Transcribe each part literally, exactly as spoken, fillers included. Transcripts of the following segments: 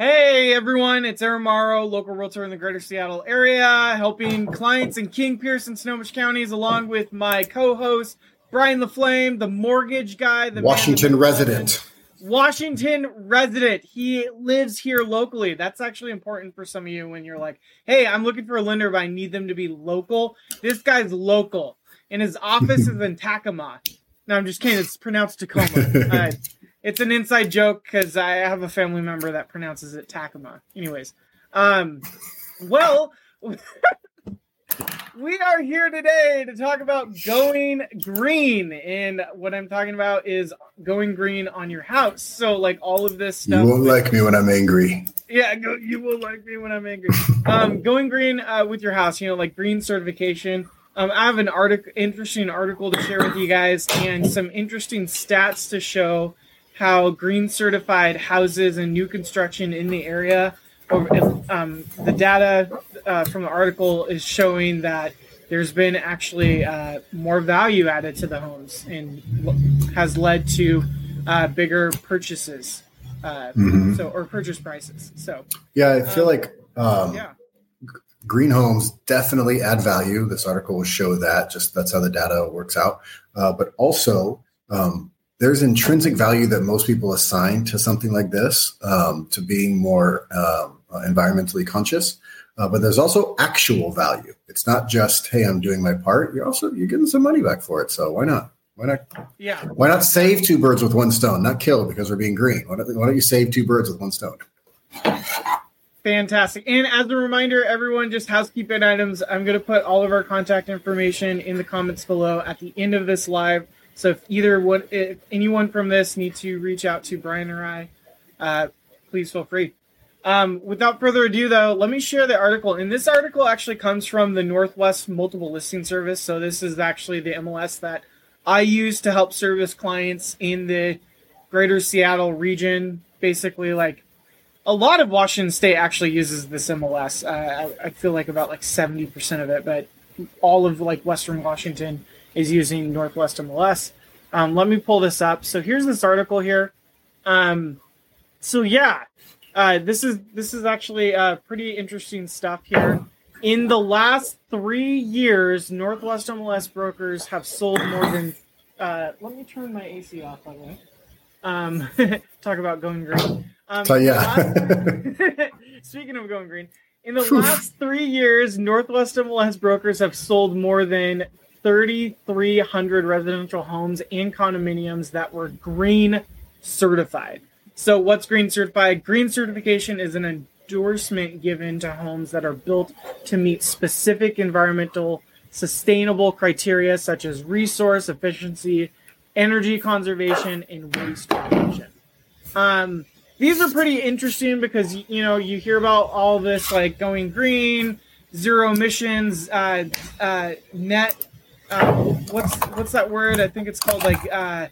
Hey everyone, it's Aaron Morrow, local realtor in the greater Seattle area, helping clients in King, Pierce, and Snohomish counties, along with my co-host, Brian LaFlame, the mortgage guy, the Washington man, resident. Washington resident. He lives here locally. That's actually important for some of you when you're like, hey, I'm looking for a lender, but I need them to be local. This guy's local, and his office is in Tacoma. No, I'm just kidding. It's pronounced Tacoma. Uh, It's an inside joke because I have a family member that pronounces it Tacoma. Anyways, um, well, we are here today to talk about going green. And what I'm talking about is going green on your house. So, like, all of this stuff. You won't like me when I'm angry. Yeah, go, you will like me when I'm angry. Um, going green uh, with your house, you know, like green certification. Um, I have an article, interesting article to share with you guys and some interesting stats to show how green certified houses and new construction in the area, um, the data uh, from the article is showing that there's been actually uh, more value added to the homes and has led to uh, bigger purchases, uh, mm-hmm. so or purchase prices. So yeah, I feel um, like um, yeah. green homes definitely add value. This article will show that. Just that's how the data works out. Uh, but also, um, there's intrinsic value that most people assign to something like this, um, to being more um, environmentally conscious. Uh, but there's also actual value. It's not just, hey, I'm doing my part. You're also you're getting some money back for it. So why not? Why not? Yeah. Why not save two birds with one stone? Not kill because we're being green. Why don't, why don't you save two birds with one stone? Fantastic. And as a reminder, everyone, just housekeeping items. I'm going to put all of our contact information in the comments below at the end of this live. So if either one, if anyone from this need to reach out to Brian or I, uh, please feel free. Um, without further ado, though, let me share the article. And this article actually comes from the Northwest Multiple Listing Service. So this is actually the M L S that I use to help service clients in the greater Seattle region. Basically, like a lot of Washington State actually uses this M L S. Uh, I, I feel like about like seventy percent of it, but all of like Western Washington is using Northwest M L S. Um, let me pull this up. So here's this article here. Um, so yeah, uh, this is this is actually uh, pretty interesting stuff here. In the last three years, Northwest M L S brokers have sold more than. Uh, let me turn my A C off, by the way. Um, talk about going green. Um, so yeah. last, speaking of going green, in the last three years, Northwest M L S brokers have sold more than thirty-three hundred residential homes and condominiums that were green certified. So what's green certified? Green certification is an endorsement given to homes that are built to meet specific environmental sustainable criteria such as resource efficiency, energy conservation, and waste reduction. Um, these are pretty interesting because, you know, you hear about all this like going green, zero emissions, uh, uh, net Uh, what's what's that word? I think it's called like uh,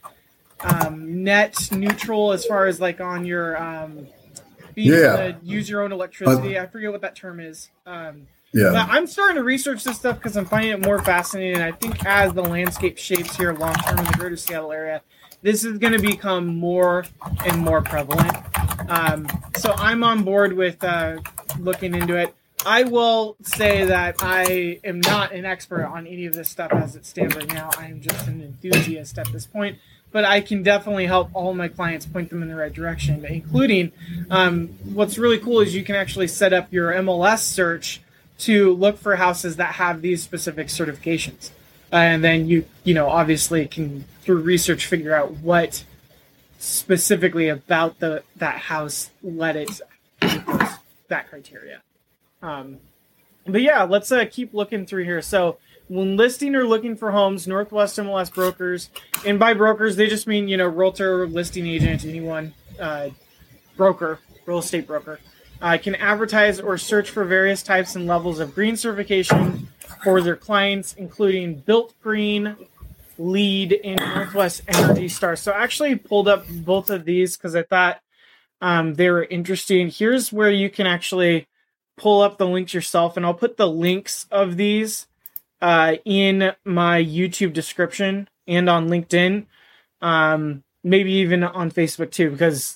um, net neutral as far as like on your um, being yeah. able to use your own electricity. Uh, I forget what that term is. Um, yeah. But I'm starting to research this stuff because I'm finding it more fascinating. And I think as the landscape shapes here long term in the greater Seattle area, this is going to become more and more prevalent. Um, so I'm on board with uh, looking into it. I will say that I am not an expert on any of this stuff as it stands right now. I am just an enthusiast at this point, but I can definitely help all my clients point them in the right direction, including um, what's really cool is you can actually set up your M L S search to look for houses that have these specific certifications. Uh, and then you, you know, obviously can, through research, figure out what specifically about the that house led it to those, that criteria. Um, but yeah, let's uh, keep looking through here. So when listing or looking for homes, Northwest M L S brokers, and by brokers, they just mean, you know, realtor, listing agent, anyone, uh, broker, real estate broker, uh, can advertise or search for various types and levels of green certification for their clients, including Built Green, LEED, and Northwest Energy Star. So I actually pulled up both of these because I thought um, they were interesting. Here's where you can actually pull up the links yourself, and I'll put the links of these uh, in my YouTube description and on LinkedIn, um, maybe even on Facebook too, because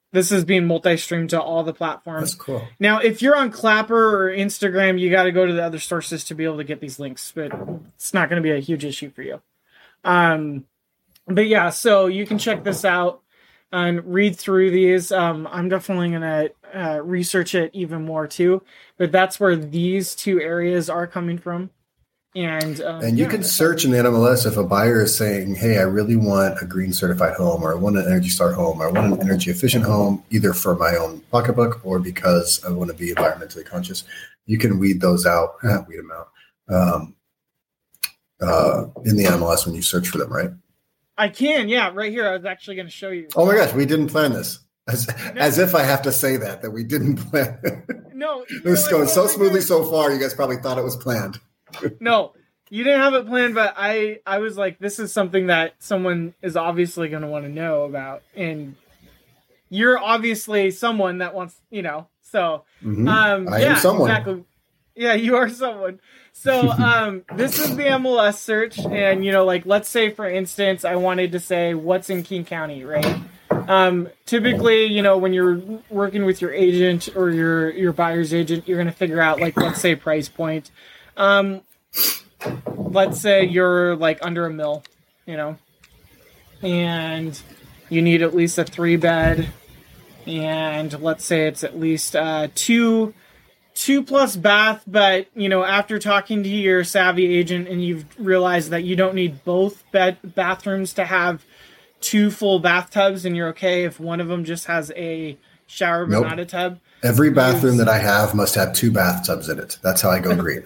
This is being multi-streamed to all the platforms. That's cool. Now, if you're on Clapper or Instagram, you got to go to the other sources to be able to get these links, but it's not going to be a huge issue for you. Um, but yeah, so you can check this out and read through these. Um, I'm definitely going to uh, research it even more too, but that's where these two areas are coming from. And um, and you yeah, can search in the N M L S if a buyer is saying, hey, I really want a green certified home, or I want an Energy Star home, or I want an energy efficient home, either for my own pocketbook or because I want to be environmentally conscious. You can weed those out, weed them out um, uh, in the N M L S when you search for them, right? I can, yeah, right here. I was actually going to show you. Oh my gosh, we didn't plan this. As, no. as if I have to say that, that we didn't plan. No. This is going so smoothly so far, you guys probably thought it was planned. No, you didn't have it planned, but I, I was like, this is something that someone is obviously going to want to know about. And you're obviously someone that wants, you know, so. Mm-hmm. Um, I yeah, am someone. Exactly. Yeah, you are someone. So um, this is the M L S search. And, you know, like, let's say, for instance, I wanted to say what's in King County, right? Um, typically, you know, when you're working with your agent or your, your buyer's agent, you're going to figure out, like, let's say price point. Um, let's say you're like under a mil, you know, and you need at least a three bed, and let's say it's at least uh, two, two plus bath. But you know, after talking to your savvy agent, and you've realized that you don't need both bed bathrooms to have two full bathtubs, and you're okay if one of them just has a shower but nope. not a tub. Every bathroom that I have must have two bathtubs in it. That's how I go green.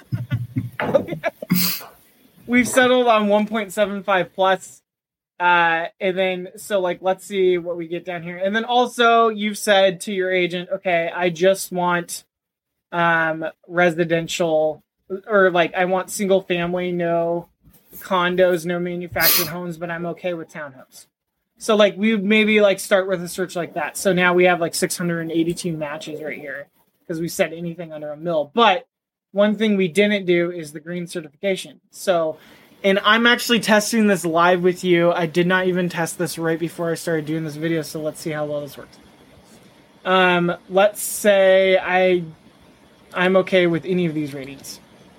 We've settled on one point seven five plus. Uh, and then, so like, let's see what we get down here. And then also you've said to your agent, okay, I just want um, residential, or like, I want single family, no condos, no manufactured homes, but I'm okay with townhomes. So like, we would maybe like start with a search like that. So now we have like six hundred eighty-two matches right here because we said anything under a mil. But one thing we didn't do is the green certification. So, and I'm actually testing this live with you. I did not even test this right before I started doing this video. So let's see how well this works. Um, let's say I, I'm okay with any of these ratings.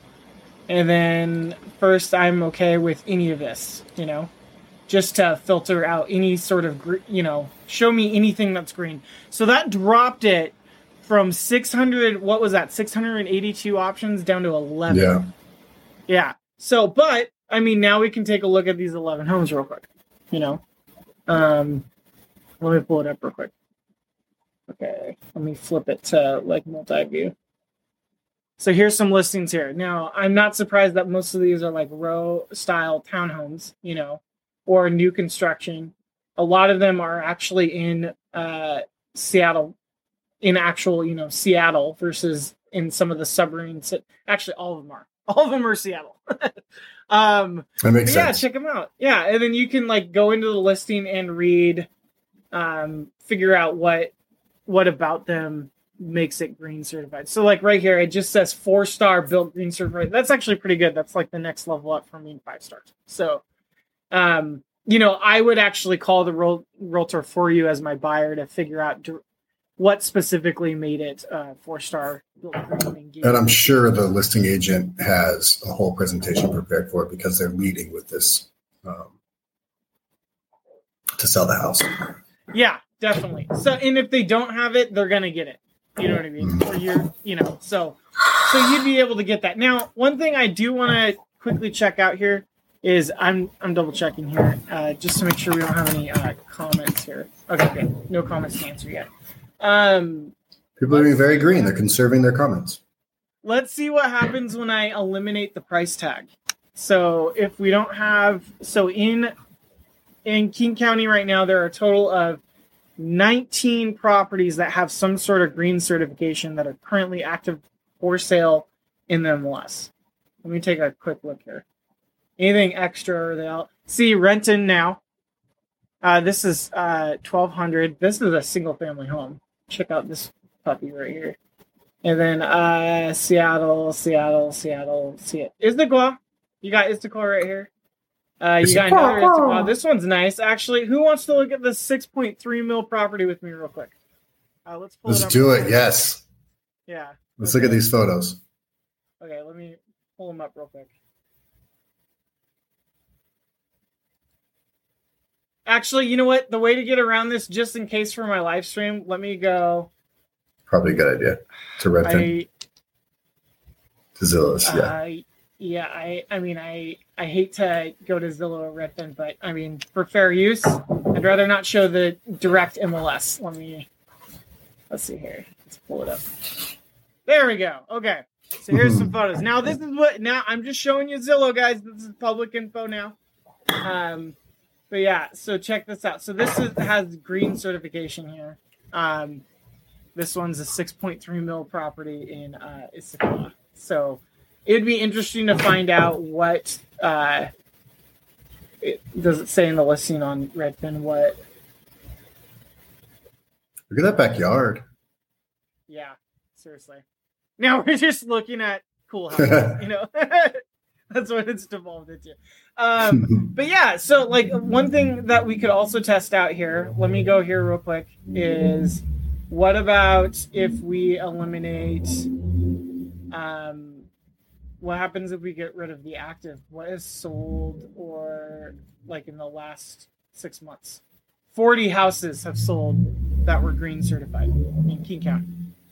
And then first I'm okay with any of this, you know, just to filter out any sort of, you know, show me anything that's green. So that dropped it from six hundred, what was that, six hundred eighty-two options down to eleven. Yeah. Yeah. So, but, I mean, now we can take a look at these eleven homes real quick, you know. Um, let me pull it up real quick. Okay, let me flip it to, like, multi-view. So here's some listings here. Now, I'm not surprised that most of these are, like, row-style townhomes, you know, or new construction. A lot of them are actually in uh, Seattle, in actual, you know, Seattle versus in some of the suburbs. Actually, all of them are. All of them are Seattle. um, that makes yeah, sense. check them out. Yeah, and then you can like go into the listing and read, um, figure out what what about them makes it green certified. So like right here, it just says four star built green certified. That's actually pretty good. That's like the next level up from being five stars. So, um, you know, I would actually call the real, realtor for you as my buyer to figure out what specifically made it uh, four-star. And I'm sure the listing agent has a whole presentation prepared for it because they're leading with this um, to sell the house. Yeah, definitely. So, and if they don't have it, they're gonna get it. You know what I mean? Mm-hmm. Or you're, you know, so so you'd be able to get that. Now, one thing I do want to quickly check out here is I'm I'm double checking here uh, just to make sure we don't have any uh, comments here. Okay, good. No comments to answer yet. Um, People are being very green. They're conserving their comments. Let's see what happens when I eliminate the price tag. So if we don't have, so in in King County right now, there are a total of nineteen properties that have some sort of green certification that are currently active for sale in the M L S. Let me take a quick look here. Anything extra? They'll see Renton now. Uh, this is uh, twelve hundred. This is a single family home. Check out this puppy right here. And then uh, Seattle, Seattle, Seattle, Seattle. Issaquah. You got Issaquah right here. Uh, you It's got a- another. Wow, this one's nice. Actually, who wants to look at this six point three mil property with me real quick? Uh, let's pull Let's it up. do it. Yes. Yeah. Let's okay. look at these photos. Okay, let me pull them up real quick. Actually, you know what? The way to get around this, just in case for my live stream, let me go. Probably a good idea. To Redfin. I, To Zillow's, yeah. uh, yeah, I, I mean, I, I hate to go to Zillow or Redfin, but I mean, for fair use, I'd rather not show the direct M L S. Let me, let's see here. Let's pull it up. There we go. Okay. So here's some photos. Now this is what, now I'm just showing you Zillow, guys. This is public info now. Um, but yeah, so check this out. So this is, has green certification here. Um, this one's a six point three mil property in uh, Issaquah. So it'd be interesting to find out what, uh, it, does it say in the listing on Redfin what? Look at that backyard. Yeah, seriously. Now we're just looking at cool houses, you know. That's what it's devolved into. Um, but yeah, so like one thing that we could also test out here, let me go here real quick, is what about if we eliminate, um, what happens if we get rid of the active? What is sold or like in the last six months? forty houses have sold that were green certified in King County.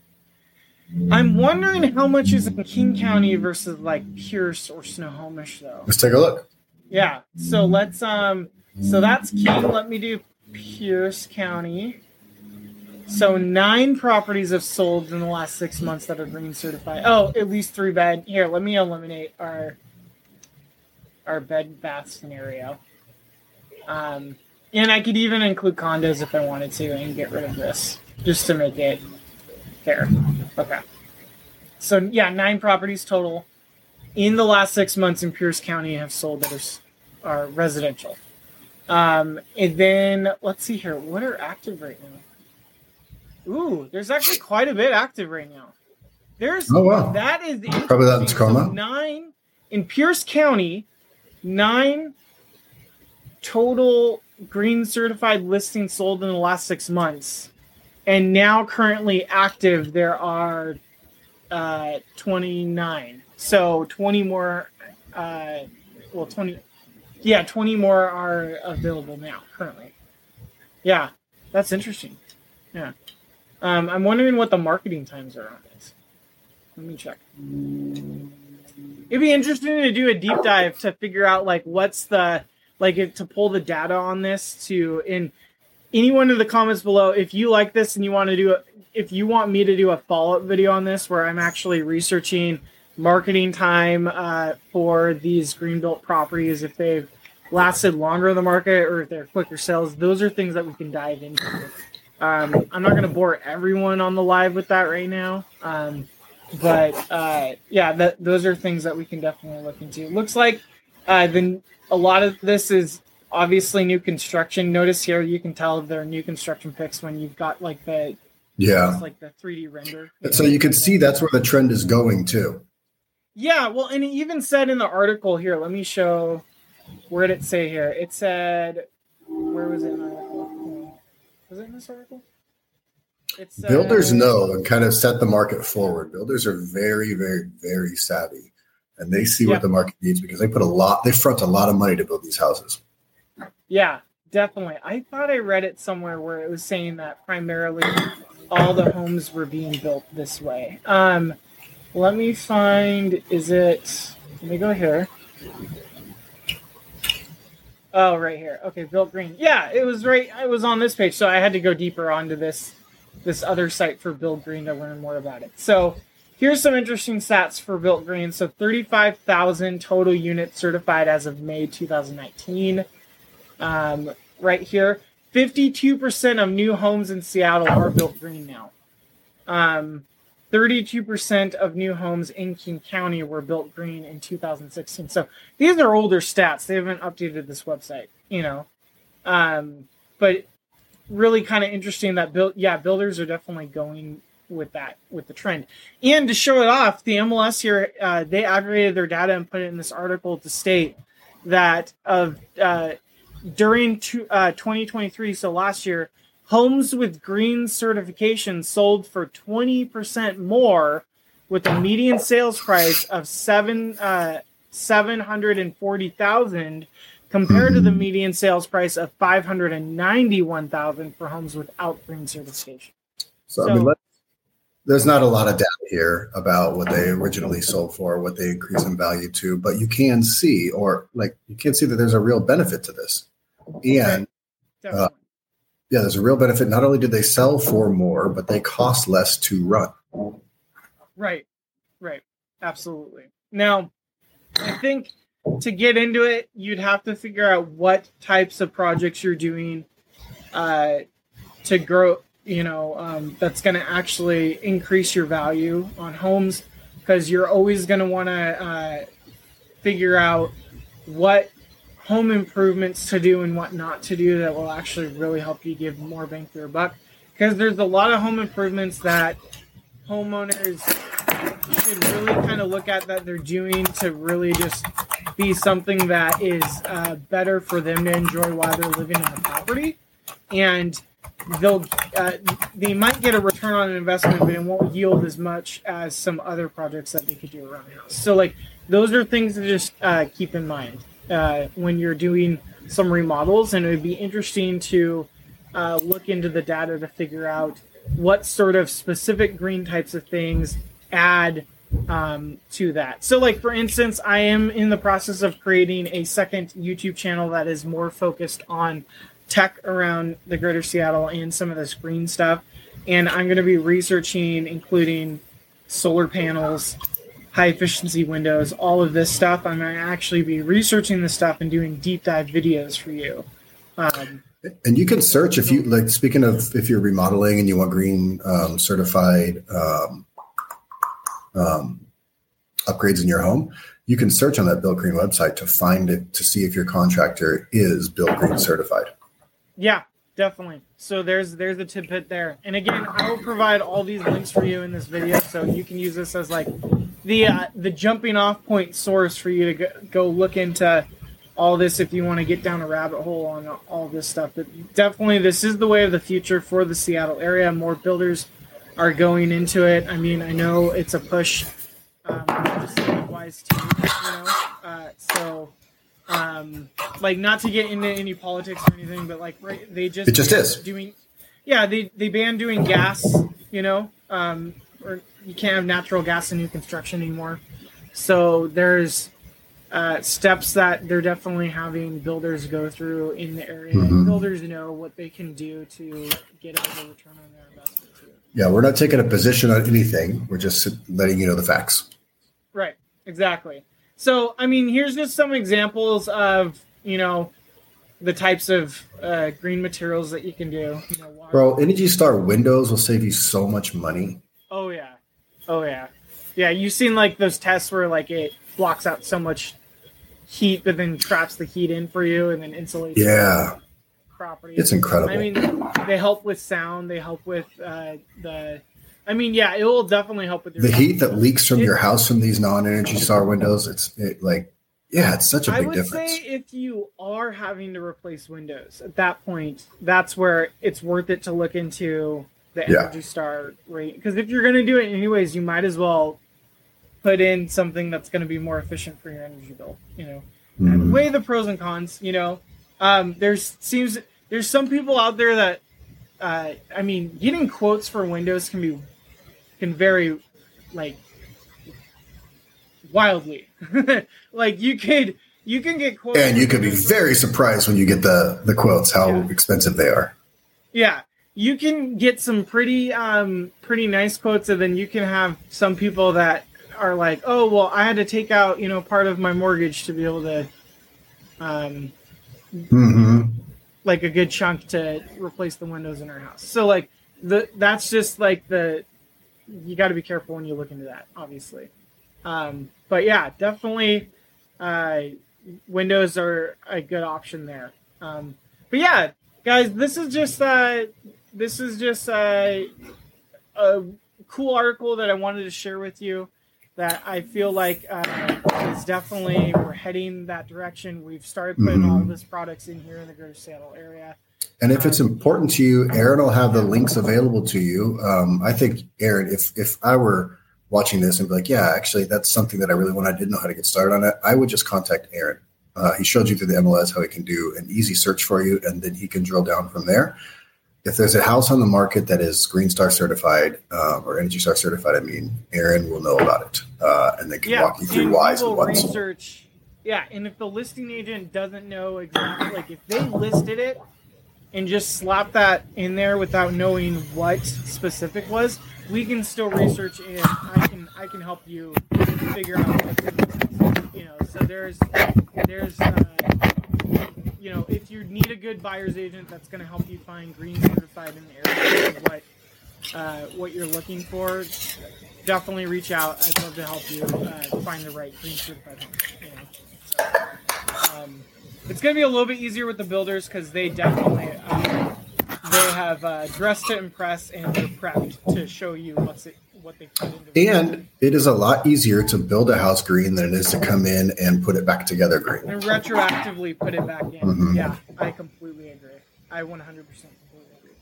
I'm wondering how much is in King County versus like Pierce or Snohomish though. Let's take a look. Yeah. So let's um so that's King. Let me do Pierce County. So nine properties have sold in the last six months that are green certified. Oh, at least three bed. Here, let me eliminate our our bed bath scenario. Um and I could even include condos if I wanted to and get rid of this just to make it fair. Okay. So, yeah, nine properties total in the last six months in Pierce County have sold that are, are residential. Um, and then, let's see here. What are active right now? Ooh, there's actually quite a bit active right now. There's, oh, wow. That is probably that in Tacoma. So nine, in Pierce County, nine total green certified listings sold in the last six months. And now currently active, there are uh, twenty-nine. So twenty more, uh, well, twenty, yeah, twenty more are available now currently. Yeah, that's interesting. Yeah. Um, I'm wondering what the marketing times are on this. Let me check. It'd be interesting to do a deep dive to figure out like what's the, like if, to pull the data on this to, in anyone in the comments below, if you like this and you want to do a, if you want me to do a follow-up video on this where I'm actually researching marketing time uh, for these greenbelt properties, if they've lasted longer in the market or if they're quicker sales, those are things that we can dive into. Um, I'm not going to bore everyone on the live with that right now. Um, but uh, yeah, that, those are things that we can definitely look into. It looks like uh, the, a lot of this is obviously new construction. Notice here you can tell they're new construction pics when you've got like the yeah like the three D render. And so you can see that's where the trend is going too. Yeah, well, and it even said in the article here. Let me show. Where did it say here? It said, where was it in the article? Was it in this article? It said, builders know and kind of set the market forward. Builders are very, very, very savvy, and they see yeah. what the market needs because they put a lot. They front a lot of money to build these houses. Yeah, definitely. I thought I read it somewhere where it was saying that primarily all the homes were being built this way. Um, let me find, is it, let me go here. Oh, right here. Okay, Built Green. Yeah, it was right, it was on this page, so I had to go deeper onto this, this other site for Built Green to learn more about it. So here's some interesting stats for Built Green. So thirty-five thousand total units certified as of May twenty nineteen. Um, right here, fifty-two percent of new homes in Seattle are built green now. Um, thirty-two percent of new homes in King County were built green in two thousand sixteen. So these are older stats. They haven't updated this website, you know. Um, but really kind of interesting that build, yeah, builders are definitely going with that, with the trend. And to show it off, the M L S here, uh, they aggregated their data and put it in this article to state that of uh, during to, uh, twenty twenty-three, so last year, homes with green certification sold for twenty percent more, with a median sales price of seven uh, seven hundred and forty thousand, compared to the median sales price of five hundred and ninety-one thousand for homes without green certification. So, So I mean, let, there's not a lot of data here about what they originally sold for, what they increase in value to, but you can see, or like you can see that there's a real benefit to this. And uh, yeah, there's a real benefit. Not only did they sell for more, but they cost less to run. Right, right, absolutely. Now, I think to get into it, you'd have to figure out what types of projects you're doing uh, to grow, you know, um, that's going to actually increase your value on homes, because you're always going to want to uh, figure out what home improvements to do and what not to do that will actually really help you give more bang for your buck. Because there's a lot of home improvements that homeowners should really kind of look at that they're doing to really just be something that is uh, better for them to enjoy while they're living in the property. And they'll uh, they might get a return on investment, but it won't yield as much as some other projects that they could do around the house. So like those are things to just uh, keep in mind uh, when you're doing some remodels. And it would be interesting to uh, look into the data to figure out what sort of specific green types of things add um, to that. So like, for instance, I am in the process of creating a second YouTube channel that is more focused on tech around the greater Seattle and some of this green stuff. And I'm going to be researching, including solar panels, high efficiency windows, all of this stuff. I'm going to actually be researching this stuff and doing deep dive videos for you. Um, and you can search if you like, speaking of, if you're remodeling and you want green um, certified um, um, upgrades in your home, you can search on that Built Green website to find it, to see if your contractor is Built Green certified. Yeah, definitely. So there's there's a tidbit there. And again, I will provide all these links for you in this video, so you can use this as like the uh, the jumping off point source for you to go, go look into all this if you want to get down a rabbit hole on all this stuff. But definitely, this is the way of the future for the Seattle area. More builders are going into it. I mean, I know it's a push um, legislative-wise too, you know. Uh, so. Um, like not to get into any politics or anything, but like right, they just it just is doing, yeah, they they banned doing gas, you know, um, or you can't have natural gas in new construction anymore. So there's uh, steps that they're definitely having builders go through in the area. Mm-hmm. And builders know what they can do to get a better return on their investment too. Yeah, we're not taking a position on anything. We're just letting you know the facts. Right. Exactly. So, I mean, here's just some examples of, you know, the types of uh, green materials that you can do. You know, water. Bro, Energy Star windows will save you so much money. Oh, yeah. Oh, yeah. Yeah, you've seen, like, those tests where, like, it blocks out so much heat, but then traps the heat in for you and then insulates yeah. the property. It's incredible. I mean, they help with sound. They help with uh, the... I mean, yeah, it will definitely help with your the heat that leaks from it, your house from these non-Energy Star windows. It's it, like, yeah, it's such a big I would difference. say if you are having to replace windows at that point, that's where it's worth it to look into the yeah. Energy Star rate. Because if you're going to do it anyways, you might as well put in something that's going to be more efficient for your energy bill. You know, mm-hmm. and weigh the pros and cons. You know, um, there's seems there's some people out there that, uh, I mean, getting quotes for windows can be can vary, like, wildly. Like you could you can get quotes, and you could be very surprised when you get the the quotes how yeah. expensive they are. Yeah, you can get some pretty um pretty nice quotes, and then you can have some people that are like, oh well, I had to take out, you know, part of my mortgage to be able to um mm-hmm. like a good chunk to replace the windows in our house. So like the that's just like the you got to be careful when you look into that, obviously. Um, but yeah, definitely, uh, windows are a good option there. Um, but yeah, guys, this is just uh, this is just uh, a cool article that I wanted to share with you. that I feel like uh, is definitely we're heading that direction. We've started putting mm-hmm. all this products in here in the Greater Seattle area. And if it's important to you, Aaron will have the links available to you. Um, I think, Aaron, if if I were watching this and be like, yeah, actually, that's something that I really want. I didn't know how to get started on it. I would just contact Aaron. Uh, he showed you through the M L S how he can do an easy search for you, and then he can drill down from there. If there's a house on the market that is Green Star certified uh, or Energy Star certified, I mean, Aaron will know about it, uh, and they can yeah, walk you through whys and whats. Research, yeah, and if the listing agent doesn't know exactly, like if they listed it and just slap that in there without knowing what specific was, we can still research and I can I can help you figure out what, you know. So there's there's uh, you know, if you need a good buyer's agent that's going to help you find green certified in the area of what uh, what you're looking for, definitely reach out. I'd love to help you uh, find the right green certified home. You know? So, um, it's going to be a little bit easier with the builders because they definitely um, they have uh, dressed to impress and they're prepped to show you what's it, what they put into it. And it is a lot easier to build a house green than it is to come in and put it back together green. And retroactively put it back in. Mm-hmm. Yeah, I completely agree. I one hundred percent completely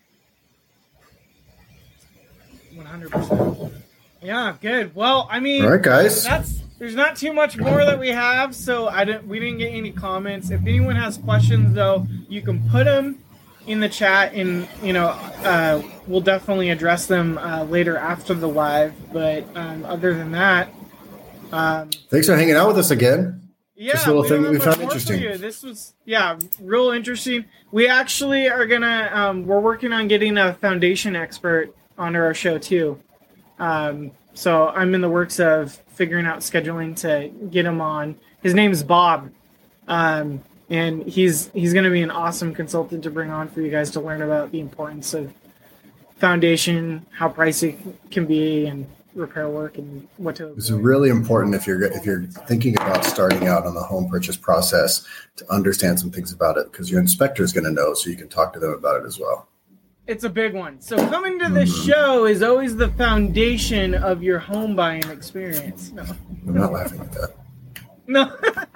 agree. one hundred percent. Yeah, good. Well, I mean, all right, guys. That's there's not too much more that we have, so I didn't. We didn't get any comments. If anyone has questions, though, you can put them in the chat, and you know, uh, we'll definitely address them uh, later after the live. But um, other than that, um, thanks for hanging out with us again. Yeah, just a little thing that we found interesting. This was yeah, real interesting. We actually are gonna. Um, we're working on getting a foundation expert onto our show too. Um, so I'm in the works of figuring out scheduling to get him on. His name's Bob. Um, and he's, he's going to be an awesome consultant to bring on for you guys to learn about the importance of foundation, how pricey it can be, and repair work, and what to. It's really important if you're, if you're thinking about starting out on the home purchase process to understand some things about it, because your inspector is going to know, so you can talk to them about it as well. It's a big one. So coming to the show is always the foundation of your home buying experience. No. I'm not laughing at that. No.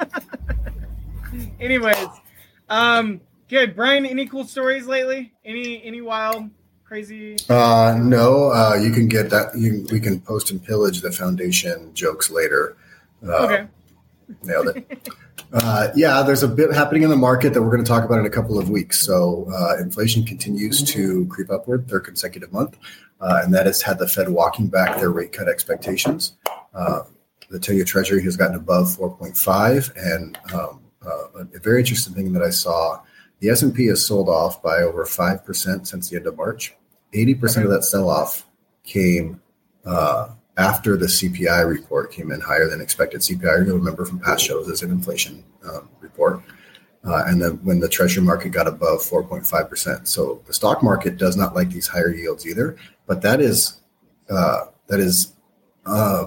Anyways, um, good. Brian, any cool stories lately? Any any wild, crazy? Uh, no. Uh, you can get that. You, we can post and pillage the foundation jokes later. Uh, okay. Nailed it. Uh, yeah, there's a bit happening in the market that we're going to talk about in a couple of weeks. So uh, inflation continues to creep upward, third consecutive month, uh, and that has had the Fed walking back their rate cut expectations. Uh, the ten-year Treasury has gotten above four point five, and um, uh, a very interesting thing that I saw, the S and P has sold off by over five percent since the end of March. eighty percent of that sell-off came uh, after the C P I report came in higher than expected. C P I, you'll remember from past shows, is an inflation um, report. Uh, and then when the treasury market got above four point five percent. So the stock market does not like these higher yields either, but that is uh, that is uh,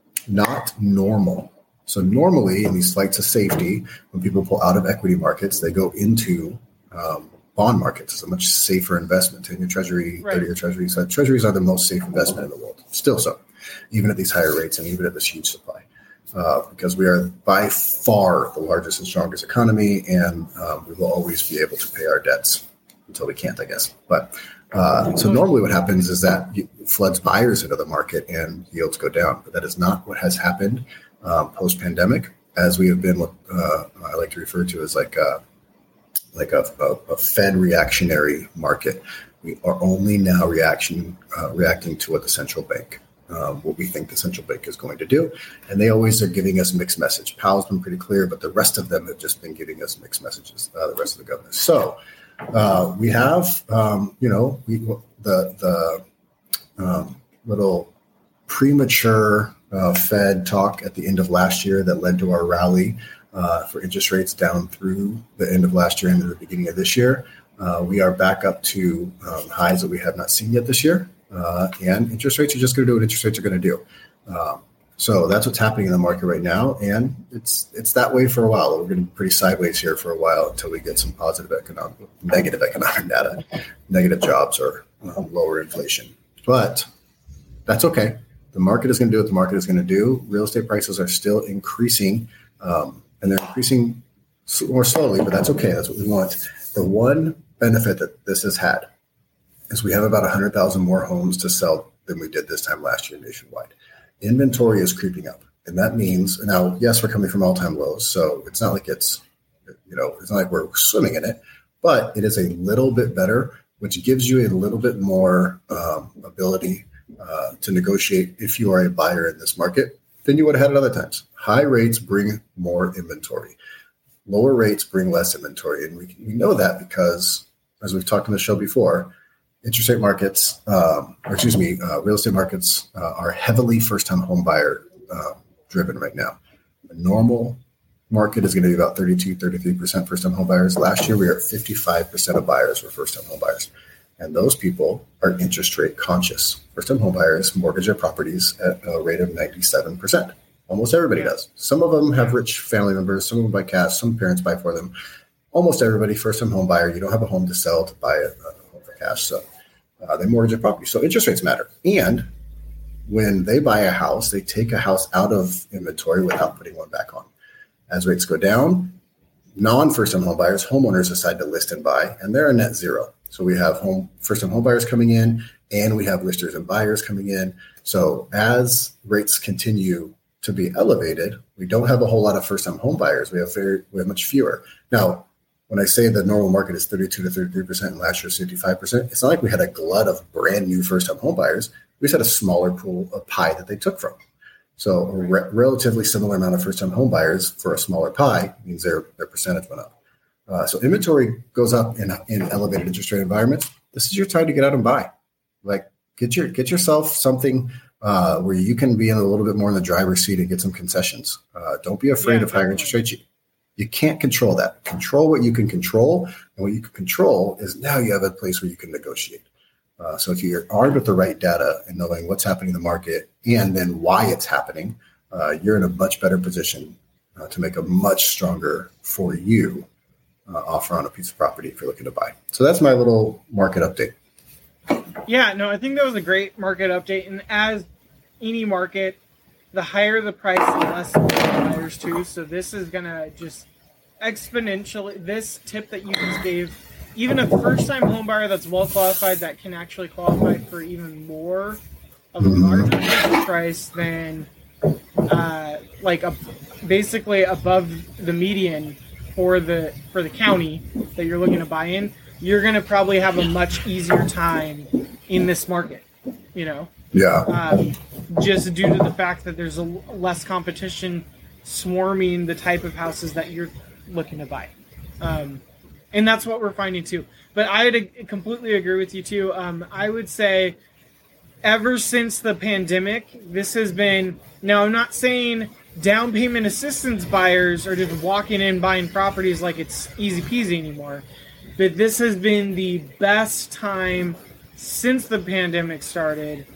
not normal. So normally in these flights of safety, when people pull out of equity markets, they go into um, bond markets. It's a much safer investment. ten-year treasury, right. thirty-year treasury. So treasuries are the most safe investment in the world. Still so. Even at these higher rates and even at this huge supply, uh, because we are by far the largest and strongest economy, and um, we will always be able to pay our debts until we can't, I guess. But uh, so normally what happens is that floods buyers into the market and yields go down. But that is not what has happened um, post-pandemic, as we have been what uh, I like to refer to as like a, like a, a, a Fed reactionary market. We are only now reaction uh, reacting to what the central bank Um, what we think the central bank is going to do. And they always are giving us mixed message. Powell's been pretty clear, but the rest of them have just been giving us mixed messages, uh, the rest of the governors. So uh, we have, um, you know, we, the, the um, little premature uh, Fed talk at the end of last year that led to our rally uh, for interest rates down through the end of last year and the beginning of this year. Uh, we are back up to um, highs that we have not seen yet this year. Uh, and interest rates are just going to do what interest rates are going to do. Um, so that's what's happening in the market right now. And it's it's that way for a while. We're going to be pretty sideways here for a while until we get some positive economic, negative economic data, negative jobs or um, lower inflation. But that's okay. the market is going to do what the market is going to do. Real estate prices are still increasing, um, and they're increasing more slowly, but that's okay. That's what we want. The one benefit that this has had is we have about one hundred thousand more homes to sell than we did this time last year nationwide. Inventory is creeping up. And that means, now, yes, we're coming from all-time lows, so it's not like it's, you know, it's not like we're swimming in it, but it is a little bit better, which gives you a little bit more um, ability uh, to negotiate if you are a buyer in this market than you would have had at other times. High rates bring more inventory. Lower rates bring less inventory. And we, we know that because, as we've talked on the show before, interest rate markets, um, or excuse me, uh, real estate markets uh, are heavily first-time home buyer uh, driven right now. A normal market is going to be about thirty-two, thirty-three percent first-time home buyers. Last year, we were at fifty-five percent of buyers were first-time home buyers. And those people are interest rate conscious. First-time home buyers mortgage their properties at a rate of ninety-seven percent. Almost everybody does. Some of them have rich family members. Some of them buy cash. Some parents buy for them. Almost everybody, first-time home buyer, you don't have a home to sell to buy a, a home for cash. So uh, they mortgage their property. So interest rates matter. And when they buy a house, they take a house out of inventory without putting one back on. As rates go down, non-first-time home buyers, homeowners decide to list and buy, and they're a net zero. So we have home first-time home buyers coming in, and we have listers and buyers coming in. So as rates continue to be elevated, we don't have a whole lot of first-time home buyers. We have very, we have much fewer. Now, when I say the normal market is thirty-two to thirty-three percent and last year was fifty-five percent, it's not like we had a glut of brand new first-time home buyers. We just had a smaller pool of pie that they took from. So a re- relatively similar amount of first-time home buyers for a smaller pie means their, their percentage went up. Uh, so inventory goes up in, in elevated interest rate environments. This is your time to get out and buy. Like get your get yourself something uh, where you can be in a little bit more in the driver's seat and get some concessions. Uh, don't be afraid Yeah, of higher interest rates. You, you can't control that. Control what you can control, and what you can control is now you have a place where you can negotiate. Uh, so if you're armed with the right data and knowing what's happening in the market and then why it's happening, uh, you're in a much better position uh, to make a much stronger for you uh, offer on a piece of property if you're looking to buy. So that's my little market update. Yeah, no, I think that was a great market update. And as any market, the higher the price, the less the buyers too. So this is going to just exponentially, this tip that you just gave, even a first-time home buyer that's well-qualified that can actually qualify for even more of a larger purchase price than uh, like a, basically above the median for the for the county that you're looking to buy in, you're going to probably have a much easier time in this market, you know? Yeah. Um, just due to the fact that there's a less competition swarming the type of houses that you're looking to buy. Um, and that's what we're finding too. But I would completely agree with you too. Um, I would say ever since the pandemic, this has been, now I'm not saying down payment assistance buyers are just walking in buying properties like it's easy peasy anymore. But this has been the best time since the pandemic started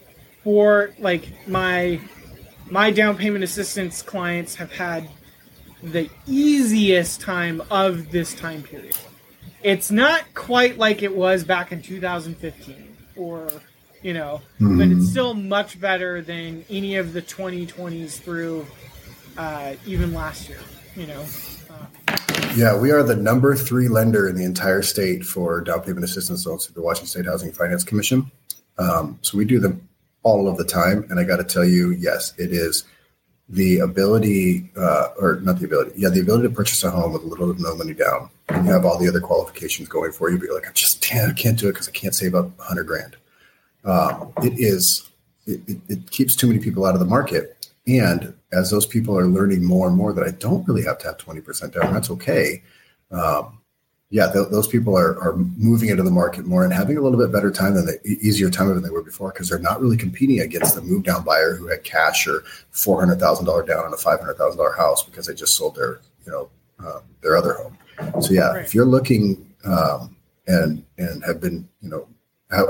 for like my my down payment assistance clients have had the easiest time of this time period. It's not quite like it was back in two thousand fifteen or, you know, mm-hmm. but it's still much better than any of the twenty twenties through uh, even last year, you know. Uh, yeah, we are the number three lender in the entire state for down payment assistance loans through the Washington State Housing and Finance Commission. Um, so we do them all of the time. And I got to tell you, yes, it is the ability, uh, or not the ability, yeah, the ability to purchase a home with a little to no money down. And you have all the other qualifications going for you, but you're like, I just can't, I can't do it because I can't save up a hundred grand. Um, it is, it, it, it keeps too many people out of the market. And as those people are learning more and more that I don't really have to have twenty percent down, that's okay. Um, yeah, th- those people are, are moving into the market more and having a little bit better time than they, easier time than they were before because they're not really competing against the move down buyer who had cash or four hundred thousand dollars down on a five hundred thousand dollars house because they just sold their, you know, um, their other home. So yeah, right. If you're looking um, and and have been, you know, have,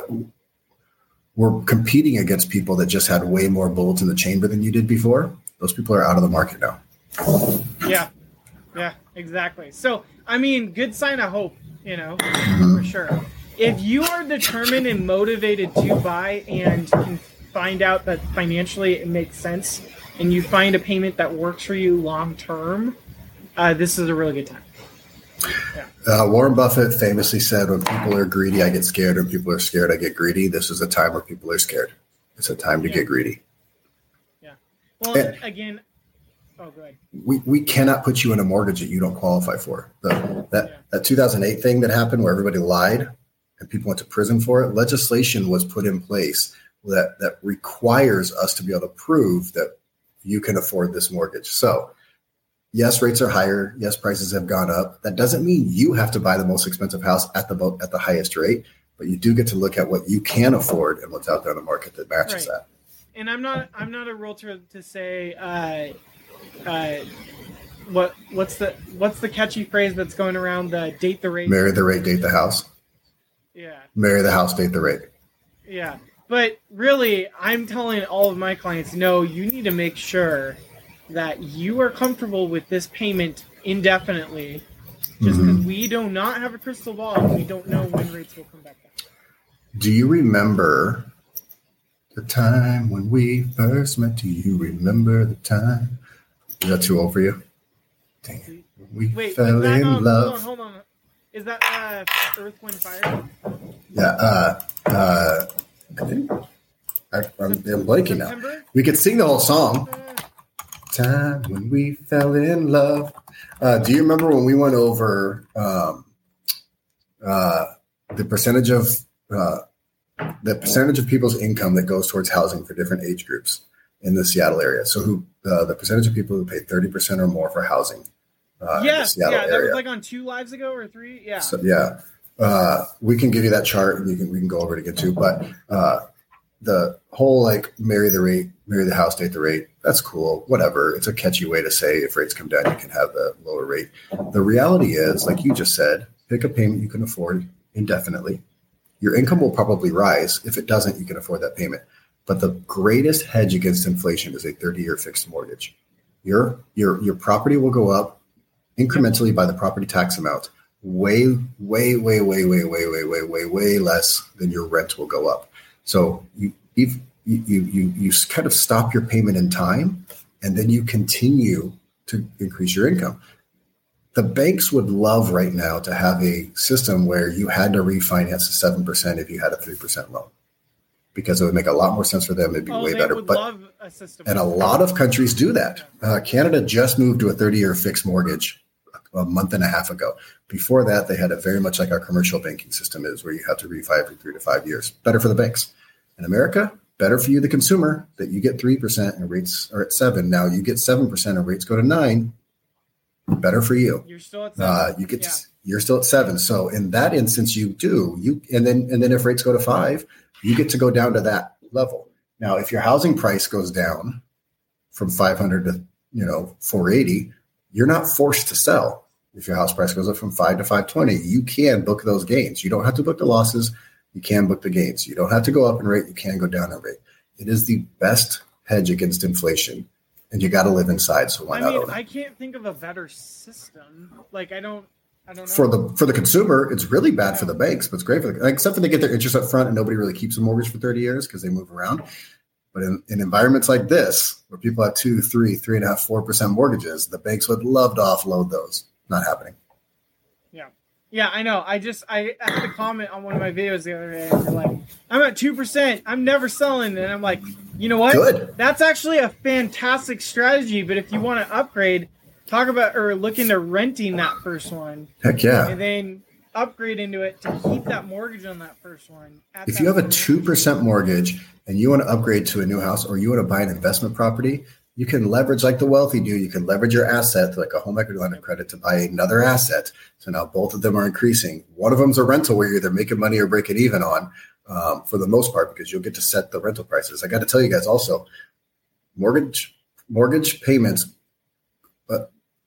we're competing against people that just had way more bullets in the chamber than you did before. Those people are out of the market now. Yeah, yeah, exactly. So, I mean, good sign of hope, you know, mm-hmm. for sure. If you are determined and motivated to buy and find out that financially it makes sense and you find a payment that works for you long term, uh, this is a really good time. Yeah. Uh, Warren Buffett famously said, when people are greedy, I get scared. When people are scared, I get greedy. This is a time where people are scared. It's a time to yeah. get greedy. Yeah. Well, and again, oh, go ahead. We, we cannot put you in a mortgage that you don't qualify for. The, that, yeah. that two thousand eight thing that happened where everybody lied and people went to prison for it, legislation was put in place that, that requires us to be able to prove that you can afford this mortgage. So, yes, rates are higher. Yes, prices have gone up. That doesn't mean you have to buy the most expensive house at the at the highest rate, but you do get to look at what you can afford and what's out there in the market that matches right. that. And I'm not I'm not a realtor to say uh, uh, what what's the what's the catchy phrase that's going around, the date the rate. Marry the rate, date the house. Yeah. Marry the house, date the rate. Yeah. But really, I'm telling all of my clients, no, you need to make sure that you are comfortable with this payment indefinitely, just because mm-hmm. we do not have a crystal ball and we don't know when rates will come back down. Do you remember the time when we first met? Do you remember the time? Is that too old for you? Dang it. We Wait, fell that, in um, love. Hold on, hold on. Is that uh, Earth, Wind, Fire? Yeah, uh, uh, I think I, I'm, I'm blanking now. We could sing the whole song. Time when we fell in love. Uh, do you remember when we went over um, uh, the percentage of uh, the percentage of people's income that goes towards housing for different age groups in the Seattle area? So, who uh, the percentage of people who pay thirty percent or more for housing? Uh, yes, yeah, that area. was like on two lives ago or three. Yeah, so, yeah. Uh, we can give you that chart, and you can we can go over it again too. But uh, the whole like marry the rate, marry the house, date the rate. That's cool. Whatever. It's a catchy way to say if rates come down, you can have the lower rate. The reality is, like you just said, pick a payment you can afford indefinitely. Your income will probably rise. If it doesn't, you can afford that payment. But the greatest hedge against inflation is a thirty-year fixed mortgage. Your your your property will go up incrementally by the property tax amount. Way, way, way, way, way, way, way, way, way, way less than your rent will go up. So you you you you you kind of stop your payment in time, and then you continue to increase your income. The banks would love right now to have a system where you had to refinance to seven percent if you had a three percent loan, because it would make a lot more sense for them. It'd be oh, way they better. Would but love a system and a lot of countries do that. Uh, Canada just moved to a thirty-year fixed mortgage a month and a half ago. Before that, they had it very much like our commercial banking system is, where you have to refi every three to five years. Better for the banks. In America, better for you, the consumer, that you get three percent and rates are at seven. Now you get seven percent and rates go to nine. Better for you. You're still at seven. Uh, you get, yeah. You're still at seven. So in that instance, you do, you, and then, and then if rates go to five, you get to go down to that level. Now, if your housing price goes down from five hundred to, you know, four eighty, you're not forced to sell. If your house price goes up from five to five twenty, you can book those gains. You don't have to book the losses. You can book the gains. You don't have to go up in rate. You can go down in rate. It is the best hedge against inflation, and you got to live inside. So why I not? mean, own it? I can't think of a better system. Like I don't, I don't know. For the for the consumer, it's really bad for the banks, but it's great for the, except for they get their interest up front, and nobody really keeps a mortgage for thirty years because they move around. But in, in environments like this, where people have two, three, three and a half, four percent mortgages, the banks would love to offload those. Not happening. Yeah. Yeah, I know. I just, I had a comment on one of my videos the other day, and they're like, I'm at two percent. I'm never selling. And I'm like, you know what? Good. That's actually a fantastic strategy. But if you want to upgrade, talk about, or look into renting that first one. Heck yeah. And then upgrade into it to keep that mortgage on that first one. If you have a two percent mortgage and you want to upgrade to a new house, or you want to buy an investment property, you can leverage, like the wealthy do, you can leverage your asset, like a home equity line of credit, to buy another asset. So now both of them are increasing. One of them is a rental where you're either making money or breaking even on, um, for the most part, because you'll get to set the rental prices. I got to tell you guys also, mortgage mortgage payments uh,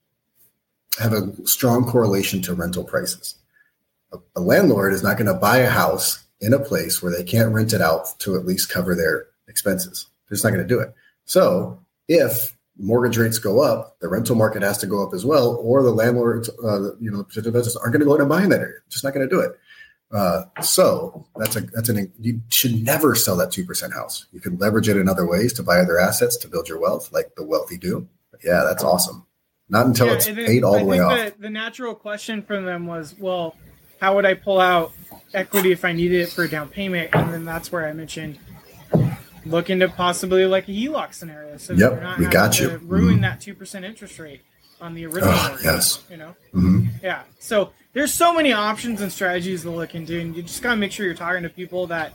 have a strong correlation to rental prices. A, a landlord is not going to buy a house in a place where they can't rent it out to at least cover their expenses. They're just not going to do it. So if mortgage rates go up, the rental market has to go up as well, or the landlords, uh, you know, the potential investors aren't going to go out and buy in that area. Just not going to do it. Uh, so that's a that's an you should never sell that two percent house. You can leverage it in other ways to buy other assets to build your wealth, like the wealthy do. But yeah, that's awesome. Not until Yeah, it's and then paid all I the way think off. The, the natural question from them was, well, how would I pull out equity if I needed it for a down payment? And then that's where I mentioned look into possibly like a H E L O C scenario. So Yep, you're not we having got to you. ruin Mhm. that two percent interest rate on the original Oh, mortgage, yes. you know? Mm-hmm. Yeah. So there's so many options and strategies to look into, and you just gotta make sure you're talking to people that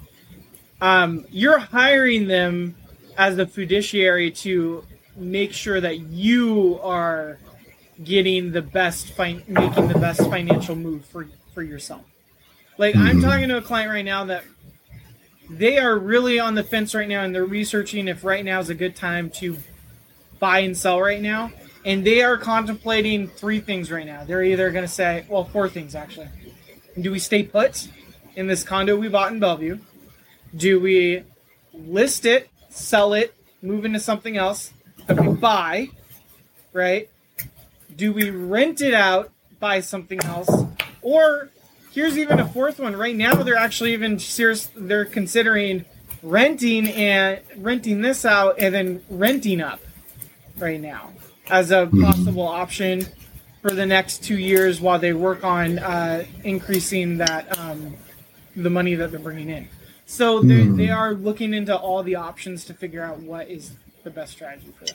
um, you're hiring them as a fiduciary to make sure that you are getting the best, fin- making the best financial move for for yourself. Like mm-hmm. I'm talking to a client right now that they are really on the fence right now, and they're researching if right now is a good time to buy and sell right now. And they are contemplating three things right now. They're either going to say, well, four things actually. Do we stay put in this condo we bought in Bellevue? Do we list it, sell it, move into something else that we buy, right? Do we rent it out, buy something else? Or here's even a fourth one. Right now, they're actually even serious. They're considering renting and renting this out and then renting up right now as a possible option for the next two years while they work on uh, increasing that um, the money that they're bringing in. So they mm. they are looking into all the options to figure out what is the best strategy for them.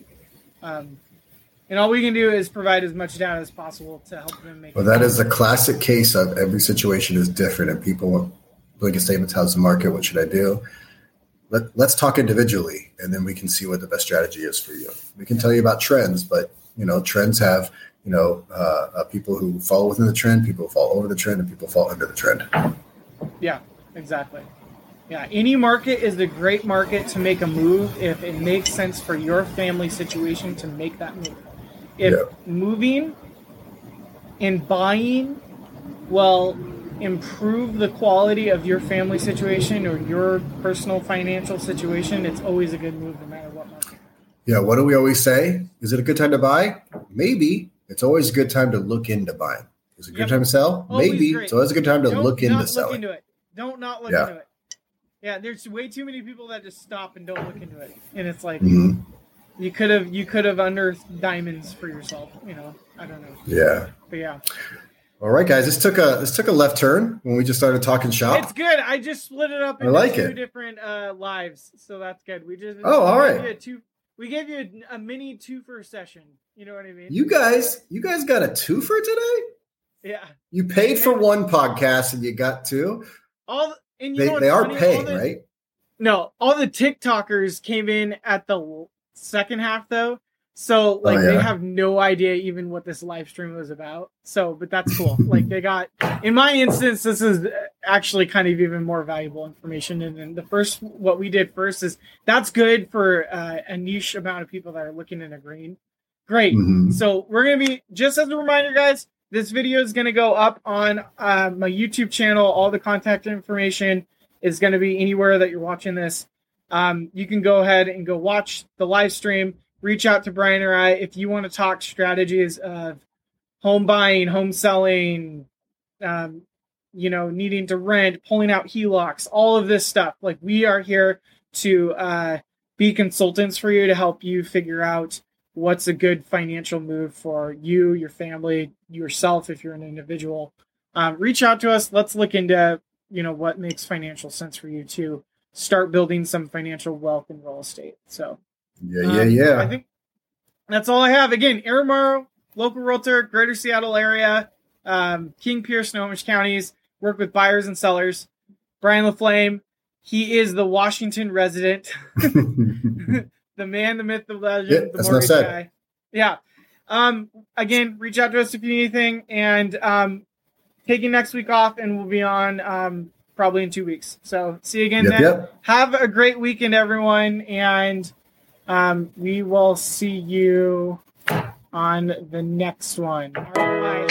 Um, and all we can do is provide as much data as possible to help them make. Well, that is a classic case of every situation is different, and people make a statement: "How's the market? What should I do?" Let, let's talk individually, and then we can see what the best strategy is for you. We can tell you about trends, but you know, trends have you know uh, uh, people who fall within the trend, people who fall over the trend, and people fall under the trend. Yeah, exactly. Yeah, any market is a great market to make a move if it makes sense for your family situation to make that move. If yeah. moving and buying will improve the quality of your family situation or your personal financial situation, it's always a good move no matter what market. Yeah, what do we always say? Is it a good time to buy? Maybe. It's always a good time to look into buying. Is it a good yep. time to sell? Always Maybe. Great. It's always a good time to Don't look into not selling. Look into it. Don't not look yeah. into it. Yeah, there's way too many people that just stop and don't look into it. And it's like mm-hmm. you could have you could have unearthed diamonds for yourself, you know. I don't know. Yeah. But yeah. All right, guys. This took a this took a left turn when we just started talking shop. It's good. I just split it up into I like two it. different uh, lives, so that's good. We just oh, all we right. Gave you a two, we gave you a, a mini twofer session. You know what I mean? You guys, you guys got a twofer today? Yeah. You paid for one podcast and you got two. All the, and you they know they are funny? paying, the, right? No, all the TikTokers came in at the second half though. So like oh, yeah. they have no idea even what this live stream was about. So, but that's cool. Like they got, in my instance, this is actually kind of even more valuable information. And then the first, what we did first is that's good for uh, a niche amount of people that are looking in a green. Great. Mm-hmm. So we're going to be, just as a reminder, guys, this video is going to go up on uh, my YouTube channel. All the contact information is going to be anywhere that you're watching this. Um, you can go ahead and go watch the live stream. Reach out to Brian or I if you want to talk strategies of home buying, home selling, um, you know, needing to rent, pulling out H E L O Cs, all of this stuff. Like we are here to uh, be consultants for you to help you figure out what's a good financial move for you, your family, yourself, if you're an individual. Um, reach out to us. Let's look into, you know, what makes financial sense for you to start building some financial wealth in real estate. So. Yeah, yeah, yeah. Um, I think that's all I have. Again, Aaron Morrow, local realtor, Greater Seattle area, um, King, Pierce, Snohomish counties, work with buyers and sellers. Brian LaFlame, he is the Washington resident, the man, the myth, the legend, yeah, the mortgage guy. Yeah. Um, again, reach out to us if you need anything, and um, taking next week off, and we'll be on um, probably in two weeks. So see you again yep, then. Yep. Have a great weekend, everyone, and Um, we will see you on the next one. All right.